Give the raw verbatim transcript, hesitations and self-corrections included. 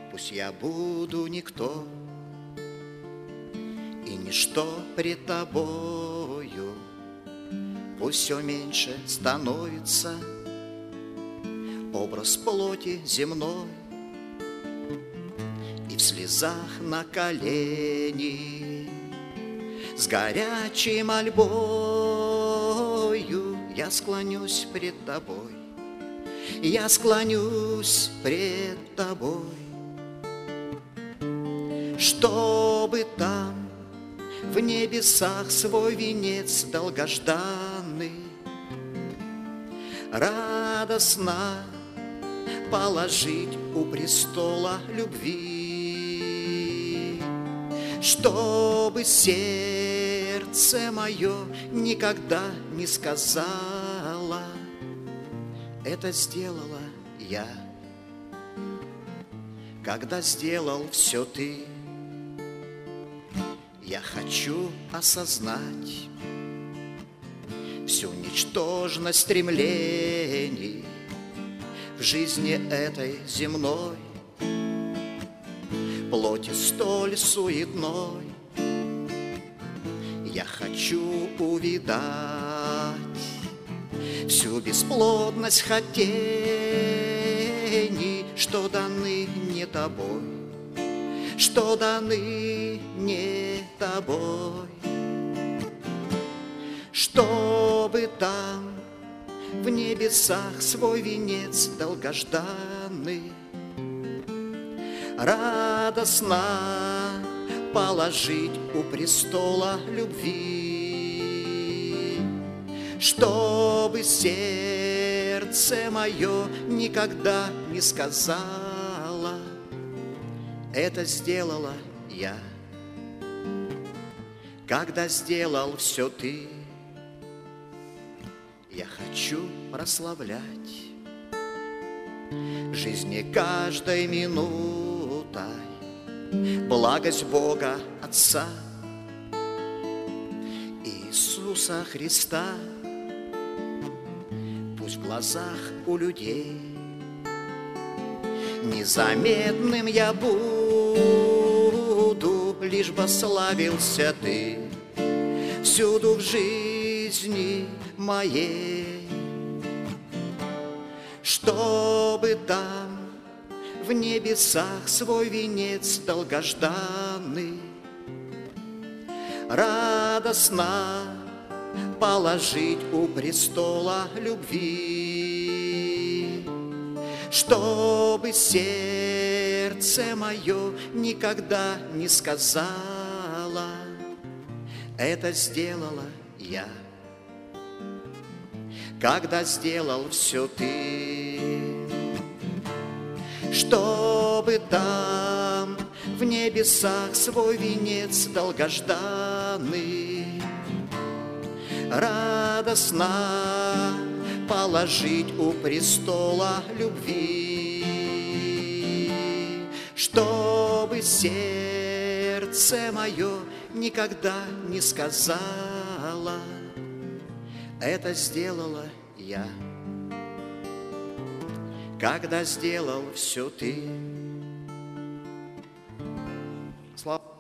Пусть я буду никто и ничто пред тобою, пусть все меньше становится образ плоти земной, и в слезах на колени с горячей мольбою я склонюсь пред тобой, я склонюсь пред тобой, чтобы там в небесах свой венец долгожданный радостно положить у престола любви, чтобы сердце мое никогда не сказала: это сделала я, когда сделал все ты. Я хочу осознать всю ничтожность стремлений в жизни этой земной, плоти столь суетной. Я хочу увидать всю бесплодность хотений, что даны не тобой, что даны не тобой, чтобы там в небесах свой венец долгожданный радостно положить у престола любви, чтобы сердце мое никогда не сказала: это сделала я, когда сделал все ты. Я хочу прославлять жизни каждой минутой благость Бога Отца Иисуса Христа. Пусть в глазах у людей незаметным я буду, лишь бы славился ты всюду в жизни моей, чтобы там в небесах свой венец долгожданный радостно положить у престола любви, чтобы сердце мое никогда не сказала: это сделала я, когда сделал все ты. Чтобы там в небесах свой венец долгожданный радостно положить у престола любви, чтобы сердце мое никогда не сказала: это сделала я, когда сделал все ты. Слава